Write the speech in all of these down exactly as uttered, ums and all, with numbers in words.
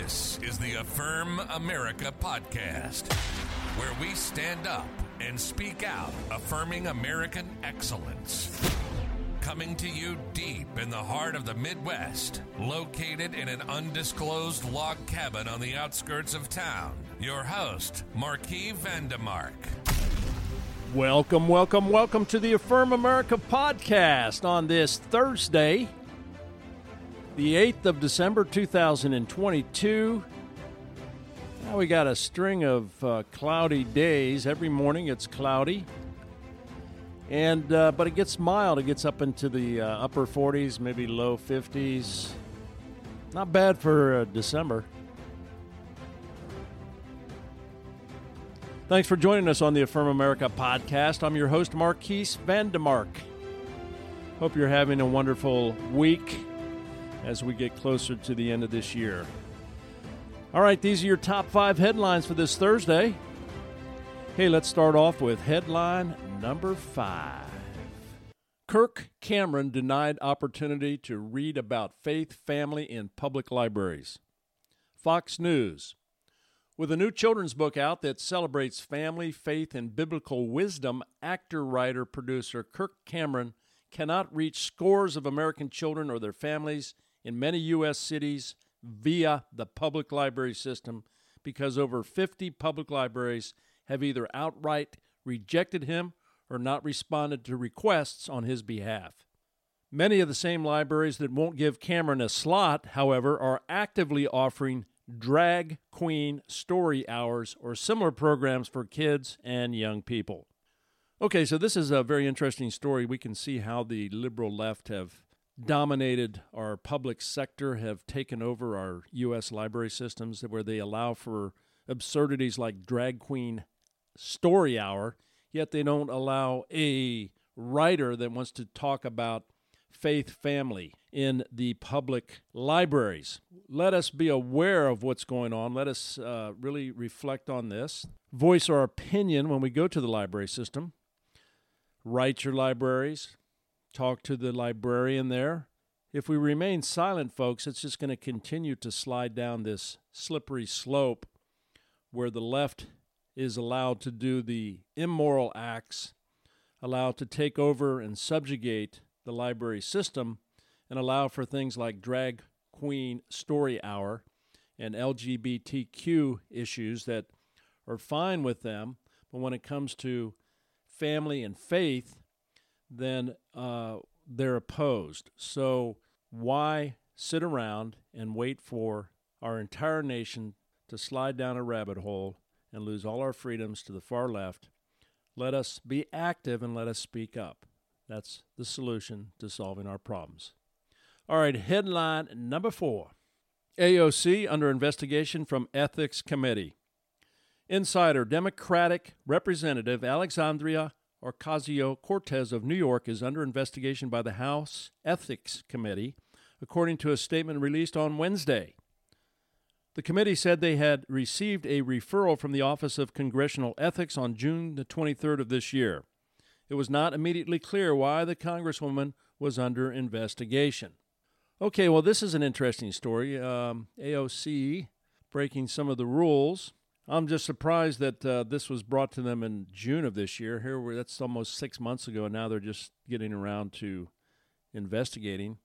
This is the Affirm America podcast, where we stand up and speak out, affirming American excellence. Coming to you deep in the heart of the Midwest, located in an undisclosed log cabin on the outskirts of town. Your host, Marquis Vandemark. Welcome, welcome, welcome to the Affirm America podcast on this Thursday, the eighth of December, two thousand twenty-two. Now we got a string of uh, cloudy days. Every morning it's cloudy, and uh, but it gets mild. It gets up into the uh, upper forties, maybe low fifties. Not bad for uh, December. Thanks for joining us on the Affirm America podcast. I'm your host, Marquis Vandemark. Hope you're having a wonderful week as we get closer to the end of this year. All right, these are your top five headlines for this Thursday. Hey, let's start off with headline number five. Kirk Cameron denied opportunity to read about faith, family in public libraries. Fox News. With a new children's book out that celebrates family, faith, and biblical wisdom, actor, writer, producer Kirk Cameron cannot reach scores of American children or their families in many U S cities via the public library system because over fifty public libraries have either outright rejected him or not responded to requests on his behalf. Many of the same libraries that won't give Cameron a slot, however, are actively offering drag queen story hours or similar programs for kids and young people. Okay, so this is a very interesting story. We can see how the liberal left have dominated our public sector, have taken over our U S library systems where they allow for absurdities like drag queen story hour, yet they don't allow a writer that wants to talk about faith family in the public libraries. Let us be aware of what's going on. Let us uh, really reflect on this. Voice our opinion when we go to the library system. Write your libraries. Talk to the librarian there. If we remain silent, folks, it's just going to continue to slide down this slippery slope where the left is allowed to do the immoral acts, allowed to take over and subjugate the library system, and allow for things like drag queen story hour and L G B T Q issues that are fine with them, but when it comes to family and faith, then uh, they're opposed. So why sit around and wait for our entire nation to slide down a rabbit hole and lose all our freedoms to the far left? Let us be active and let us speak up. That's the solution to solving our problems. All right, headline number four. A O C under investigation from Ethics Committee. Insider Democratic Representative Alexandria Ocasio-Cortez of New York is under investigation by the House Ethics Committee, according to a statement released on Wednesday. The committee said they had received a referral from the Office of Congressional Ethics on June the twenty-third of this year. It was not immediately clear why the Congresswoman was under investigation. Okay, well, this is an interesting story. Um, A O C breaking some of the rules. I'm just surprised that uh, this was brought to them in June of this year. Here, we're, that's almost six months ago, and now they're just getting around to investigating.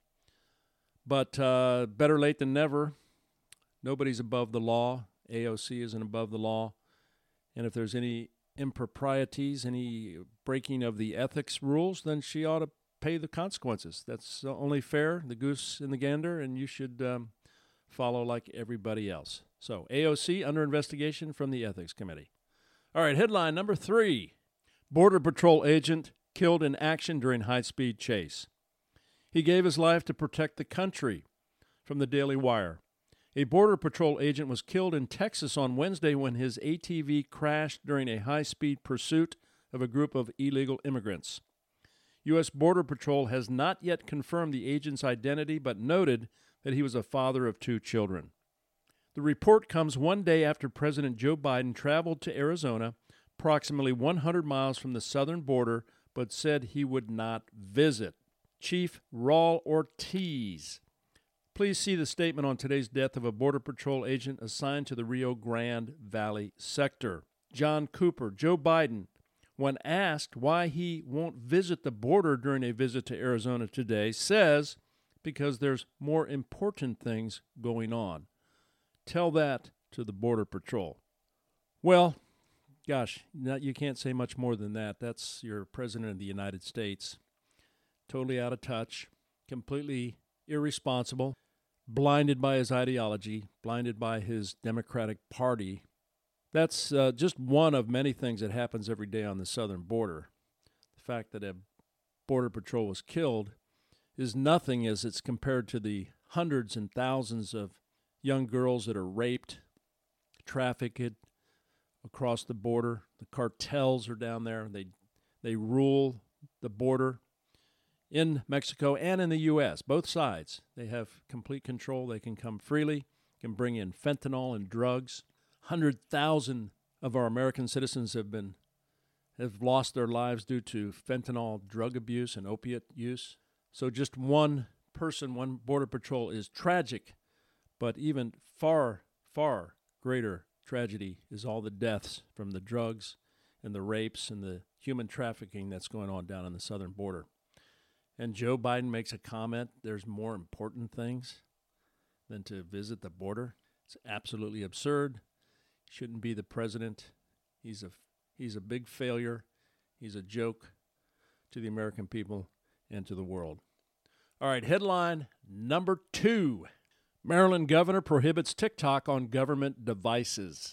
But uh, better late than never. Nobody's above the law. A O C isn't above the law. And if there's any improprieties, any breaking of the ethics rules, then she ought to pay the consequences. That's only fair, the goose and the gander, and you should um, follow like everybody else. So, A O C under investigation from the Ethics Committee. All right, headline number three. Border Patrol agent killed in action during high-speed chase. He gave his life to protect the country. From the Daily Wire. A Border Patrol agent was killed in Texas on Wednesday when his A T V crashed during a high-speed pursuit of a group of illegal immigrants. U S Border Patrol has not yet confirmed the agent's identity, but noted that he was a father of two children. The report comes one day after President Joe Biden traveled to Arizona, approximately one hundred miles from the southern border, but said he would not visit. Chief Raul Ortiz Please see the statement on today's death of a Border Patrol agent assigned to the Rio Grande Valley sector. John Cooper, Joe Biden, when asked why he won't visit the border during a visit to Arizona today, says, because there's more important things going on. Tell that to the Border Patrol. Well, gosh, you can't say much more than that. That's your President of the United States. Totally out of touch, completely irresponsible, blinded by his ideology, blinded by his Democratic Party. That's uh, just one of many things that happens every day on the southern border. The fact that a Border Patrol was killed is nothing as it's compared to the hundreds and thousands of young girls that are raped, trafficked across the border. The cartels are down there. They they rule the border in Mexico and in the U S, both sides. They have complete control. They can come freely, can bring in fentanyl and drugs. one hundred thousand of our American citizens have been have lost their lives due to fentanyl drug abuse and opiate use. So just one person, one Border Patrol is tragic, but even far, far greater tragedy is all the deaths from the drugs and the rapes and the human trafficking that's going on down on the southern border. And Joe Biden makes a comment, there's more important things than to visit the border. It's absolutely absurd. He shouldn't be the president. He's a, he's a big failure. He's a joke to the American people and to the world. All right, headline number two. Maryland governor prohibits TikTok on government devices.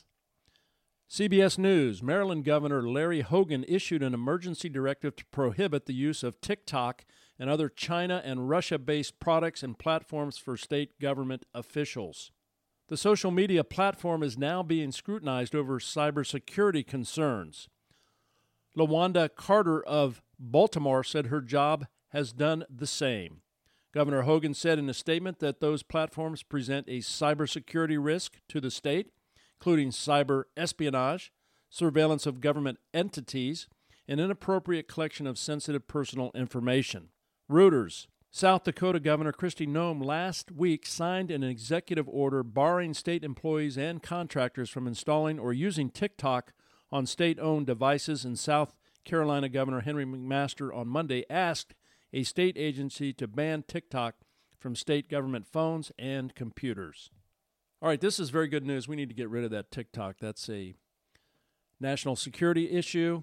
C B S News, Maryland Governor Larry Hogan issued an emergency directive to prohibit the use of TikTok and other China and Russia-based products and platforms for state government officials. The social media platform is now being scrutinized over cybersecurity concerns. LaWanda Carter of Baltimore said her job has done the same. Governor Hogan said in a statement that those platforms present a cybersecurity risk to the state, including cyber espionage, surveillance of government entities, and inappropriate collection of sensitive personal information. Reuters, South Dakota Governor Kristi Noem last week signed an executive order barring state employees and contractors from installing or using TikTok on state-owned devices, and South Carolina Governor Henry McMaster on Monday asked a state agency to ban TikTok from state government phones and computers. All right, this is very good news. We need to get rid of that TikTok. That's a national security issue,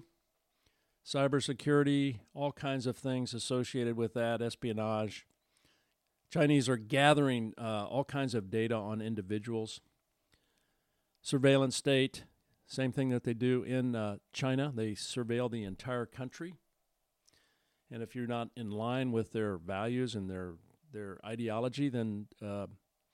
cybersecurity, all kinds of things associated with that, espionage. Chinese are gathering uh, all kinds of data on individuals. Surveillance state, same thing that they do in uh, China. They surveil the entire country. And if you're not in line with their values and their their ideology, then, uh,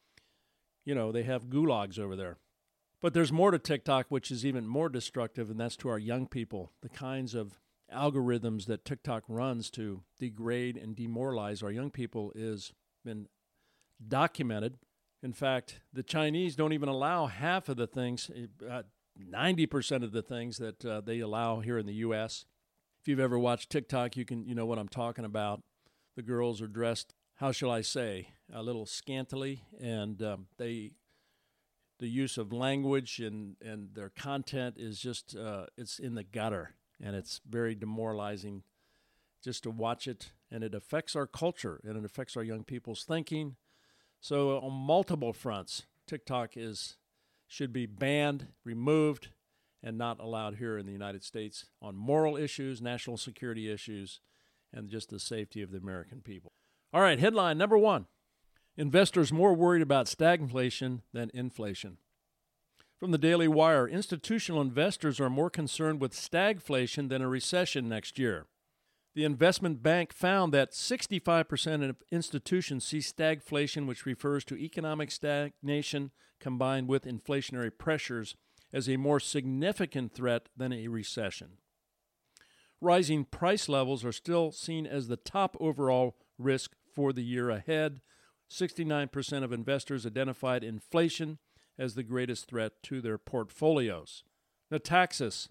you know, they have gulags over there. But there's more to TikTok, which is even more destructive, and that's to our young people. The kinds of algorithms that TikTok runs to degrade and demoralize our young people is been documented. In fact, the Chinese don't even allow half of the things, uh, ninety percent of the things that uh, they allow here in the U S If you've ever watched TikTok, you can you know what I'm talking about. The girls are dressed, how shall I say, a little scantily, and um, they the use of language and, and their content is just, uh, it's in the gutter, and it's very demoralizing just to watch it, and it affects our culture, and it affects our young people's thinking. So on multiple fronts, TikTok is should be banned, removed, and not allowed here in the United States on moral issues, national security issues, and just the safety of the American people. All right, headline number one. Investors more worried about stagflation than inflation. From the Daily Wire, institutional investors are more concerned with stagflation than a recession next year. The investment bank found that sixty-five percent of institutions see stagflation, which refers to economic stagnation combined with inflationary pressures, as a more significant threat than a recession. Rising price levels are still seen as the top overall risk for the year ahead. sixty-nine percent of investors identified inflation as the greatest threat to their portfolios. Nataxis.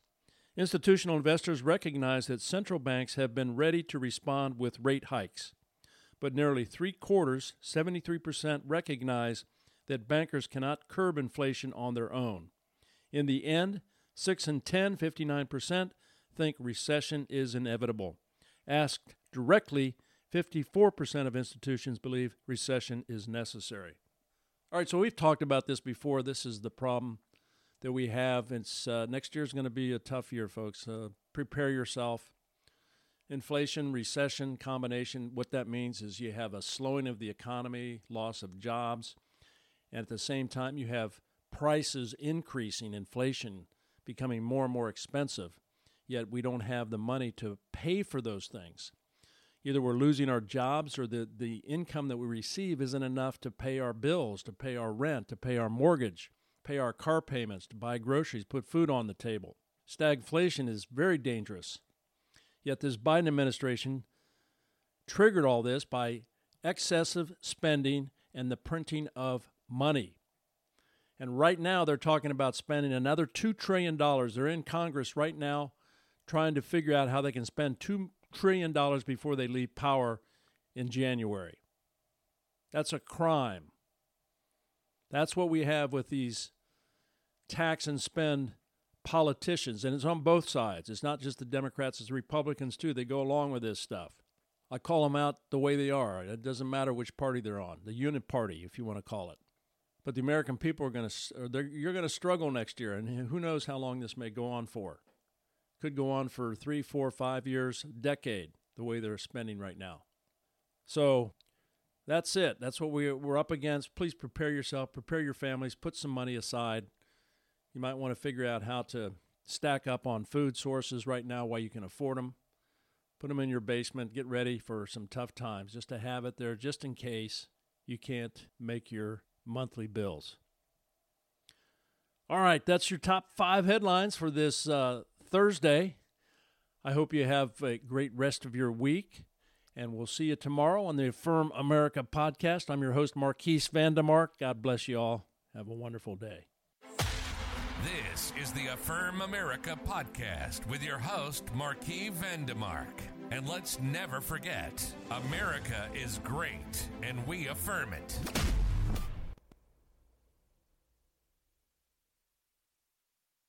Institutional investors recognize that central banks have been ready to respond with rate hikes, but nearly three-quarters, seventy-three percent, recognize that bankers cannot curb inflation on their own. In the end, six in ten, fifty-nine percent, think recession is inevitable. Asked directly, fifty-four percent of institutions believe recession is necessary. All right, so we've talked about this before. This is the problem that we have. It's uh, next year is going to be a tough year, folks. Uh, prepare yourself. Inflation, recession combination, what that means is you have a slowing of the economy, loss of jobs, and at the same time you have prices increasing, inflation becoming more and more expensive, yet we don't have the money to pay for those things. Either we're losing our jobs or the, the income that we receive isn't enough to pay our bills, to pay our rent, to pay our mortgage, pay our car payments, to buy groceries, put food on the table. Stagflation is very dangerous. Yet this Biden administration triggered all this by excessive spending and the printing of money. And right now they're talking about spending another two trillion dollars. They're in Congress right now trying to figure out how they can spend two trillion dollars before they leave power in January. That's a crime. That's what we have with these tax and spend politicians, and it's on both sides. It's not just the Democrats, it's the Republicans too. They go along with this stuff. I call them out the way they are. It doesn't matter which party they're on, the unit party, if you want to call it. But the American people are going to, you're going to struggle next year, and who knows how long this may go on for. Could go on for three, four, five years, decade, the way they're spending right now. So that's it. That's what we, we're up against. Please prepare yourself, prepare your families, put some money aside. You might want to figure out how to stack up on food sources right now while you can afford them. Put them in your basement. Get ready for some tough times, just to have it there just in case you can't make your monthly bills. All right, that's your top five headlines for this uh, Thursday. I hope you have a great rest of your week, and we'll see you tomorrow on the Affirm America podcast. I'm your host, Marquise Vandemark. God bless you all. Have a wonderful day. This is the Affirm America podcast with your host, Marquis Vandemark. And let's never forget, America is great, and we affirm it.